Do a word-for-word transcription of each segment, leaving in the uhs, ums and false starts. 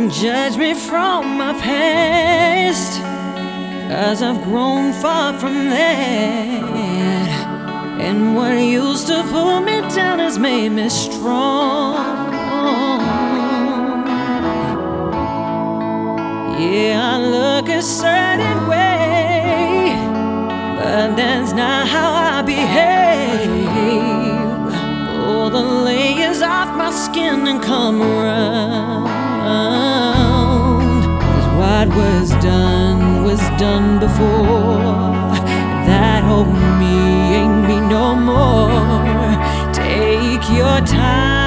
judge me from my past, 'cause I've grown far from that. And what used to pull me down has made me strong. Yeah, I look a certain way, but that's not how I behave. Pull the layers off my skin and come around. 'Cause what was done was done before. That old me ain't me no more. Take your time.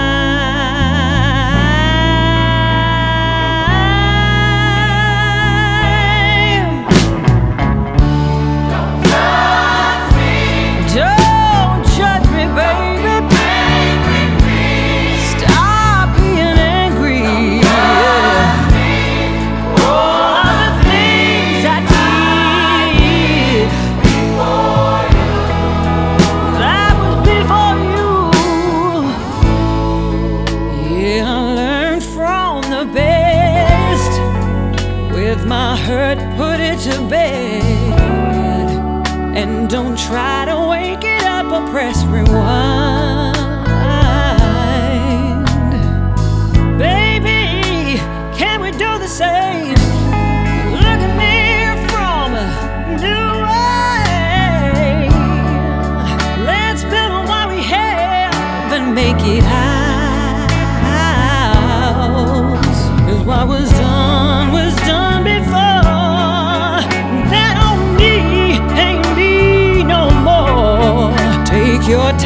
With my hurt, put it to bed, and don't try to wake it up or press rewind. Baby, can we do the same? Look at me from a new way. Let's build on what we have and make it ours. 'Cause what was done was done before. That on me ain't me no more. Take your